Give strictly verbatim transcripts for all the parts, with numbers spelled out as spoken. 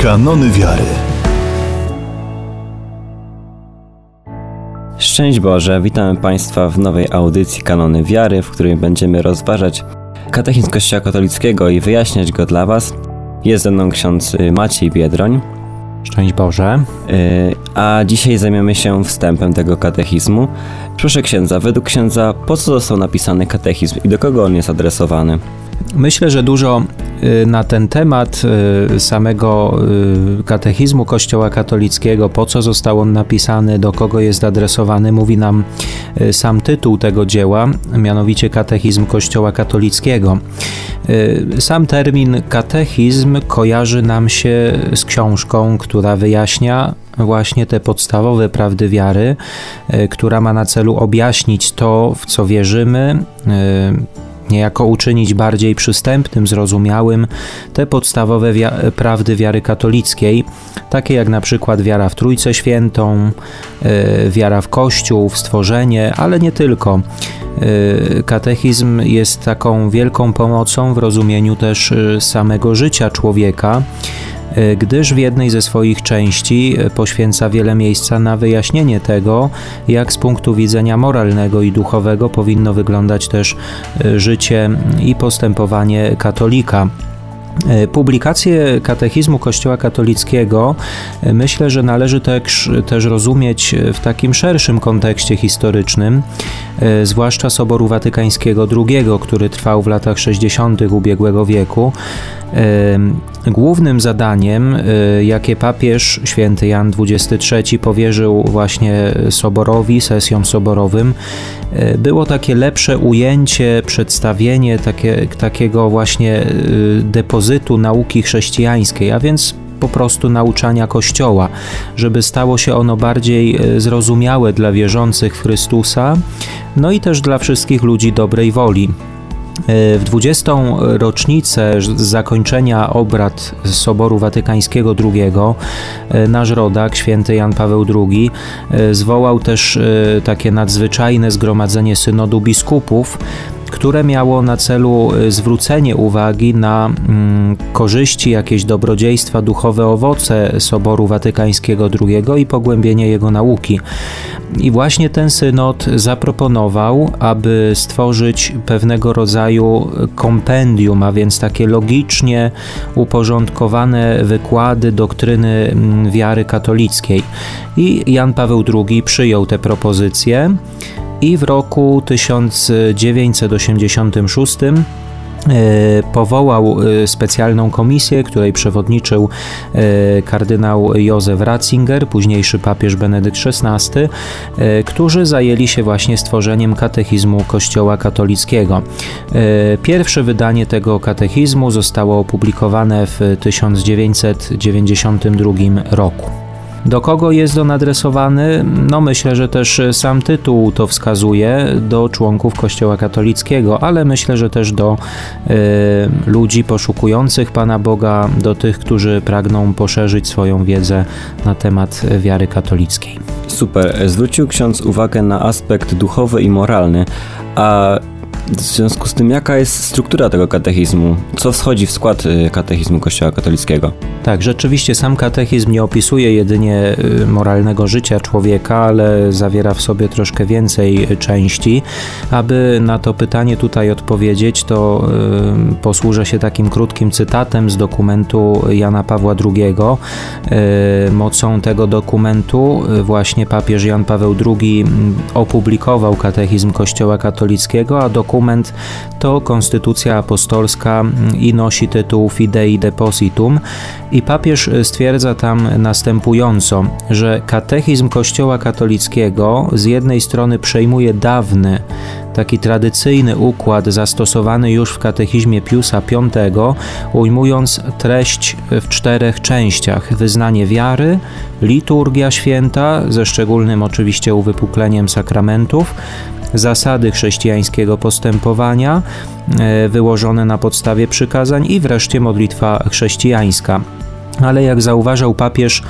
Kanony wiary. Szczęść Boże, witamy Państwa w nowej audycji Kanony Wiary, w której będziemy rozważać katechizm Kościoła katolickiego i wyjaśniać go dla Was. Jest ze mną ksiądz Maciej Biedroń. Szczęść Boże. A dzisiaj zajmiemy się wstępem tego katechizmu. Proszę księdza, według księdza, po co został napisany katechizm i do kogo on jest adresowany? Myślę, że dużo na ten temat samego katechizmu Kościoła katolickiego, po co został on napisany, do kogo jest adresowany, mówi nam sam tytuł tego dzieła, mianowicie Katechizm Kościoła katolickiego. Sam termin katechizm kojarzy nam się z książką, która wyjaśnia właśnie te podstawowe prawdy wiary, która ma na celu objaśnić to, w co wierzymy, niejako uczynić bardziej przystępnym, zrozumiałym te podstawowe wi- prawdy wiary katolickiej, takie jak na przykład wiara w Trójcę Świętą, y, wiara w Kościół, w stworzenie, ale nie tylko. Y, katechizm jest taką wielką pomocą w rozumieniu też y, samego życia człowieka, gdyż w jednej ze swoich części poświęca wiele miejsca na wyjaśnienie tego, jak z punktu widzenia moralnego i duchowego powinno wyglądać też życie i postępowanie katolika. Publikację katechizmu Kościoła katolickiego myślę, że należy też, też rozumieć w takim szerszym kontekście historycznym, zwłaszcza Soboru Watykańskiego drugiego, który trwał w latach sześćdziesiątych ubiegłego wieku. Głównym zadaniem, jakie papież święty Jan dwudziesty trzeci powierzył właśnie Soborowi, sesjom soborowym, było takie lepsze ujęcie, przedstawienie takie, takiego właśnie depozytu nauki chrześcijańskiej, a więc po prostu nauczania Kościoła, żeby stało się ono bardziej zrozumiałe dla wierzących w Chrystusa, no i też dla wszystkich ludzi dobrej woli. W dwudziestą rocznicę zakończenia obrad Soboru Watykańskiego drugiego nasz rodak, święty Jan Paweł drugi, zwołał też takie nadzwyczajne zgromadzenie synodu biskupów, które miało na celu zwrócenie uwagi na mm, korzyści, jakieś dobrodziejstwa, duchowe owoce Soboru Watykańskiego drugiego i pogłębienie jego nauki. I właśnie ten synod zaproponował, aby stworzyć pewnego rodzaju kompendium, a więc takie logicznie uporządkowane wykłady doktryny wiary katolickiej. I Jan Paweł drugi przyjął tę propozycję i w roku tysiąc dziewięćset osiemdziesiątym szóstym powołał specjalną komisję, której przewodniczył kardynał Józef Ratzinger, późniejszy papież Benedykt szesnasty, którzy zajęli się właśnie stworzeniem katechizmu Kościoła katolickiego. Pierwsze wydanie tego katechizmu zostało opublikowane w tysiąc dziewięćset dziewięćdziesiątym drugim roku. Do kogo jest on adresowany? No myślę, że też sam tytuł to wskazuje, do członków Kościoła katolickiego, ale myślę, że też do y, ludzi poszukujących Pana Boga, do tych, którzy pragną poszerzyć swoją wiedzę na temat wiary katolickiej. Super. Zwrócił ksiądz uwagę na aspekt duchowy i moralny, a w związku z tym jaka jest struktura tego katechizmu? Co wchodzi w skład katechizmu Kościoła katolickiego? Tak, rzeczywiście sam katechizm nie opisuje jedynie moralnego życia człowieka, ale zawiera w sobie troszkę więcej części. Aby na to pytanie tutaj odpowiedzieć, to y, posłużę się takim krótkim cytatem z dokumentu Jana Pawła drugiego. Y, mocą tego dokumentu właśnie papież Jan Paweł drugi opublikował katechizm Kościoła katolickiego, a dokument to Konstytucja Apostolska i nosi tytuł Fidei Depositum. I papież stwierdza tam następująco, że katechizm Kościoła katolickiego z jednej strony przejmuje dawny, taki tradycyjny układ zastosowany już w katechizmie Piusa piątego, ujmując treść w czterech częściach: wyznanie wiary, liturgia święta, ze szczególnym oczywiście uwypukleniem sakramentów, zasady chrześcijańskiego postępowania wyłożone na podstawie przykazań i wreszcie modlitwa chrześcijańska. Ale jak zauważał papież,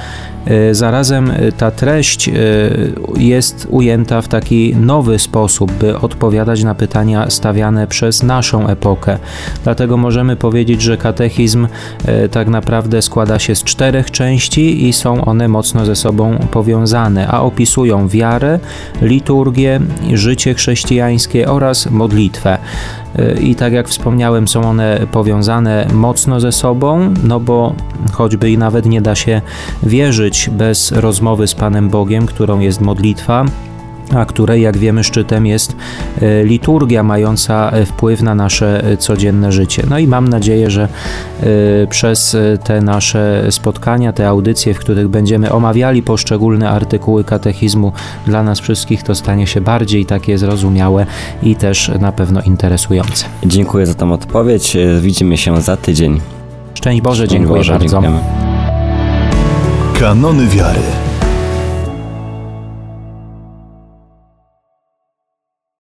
Zarazem ta treść jest ujęta w taki nowy sposób, by odpowiadać na pytania stawiane przez naszą epokę. Dlatego możemy powiedzieć, że katechizm tak naprawdę składa się z czterech części i są one mocno ze sobą powiązane, a opisują wiarę, liturgię, życie chrześcijańskie oraz modlitwę. I tak jak wspomniałem, są one powiązane mocno ze sobą, no bo choćby i nawet nie da się wierzyć bez rozmowy z Panem Bogiem, którą jest modlitwa, a której, jak wiemy, szczytem jest liturgia mająca wpływ na nasze codzienne życie. No i mam nadzieję, że przez te nasze spotkania, te audycje, w których będziemy omawiali poszczególne artykuły katechizmu, dla nas wszystkich to stanie się bardziej takie zrozumiałe i też na pewno interesujące. Dziękuję za tę odpowiedź. Widzimy się za tydzień. Szczęść Boże, dziękuję Boże, bardzo. Dziękujemy. Kanony wiary.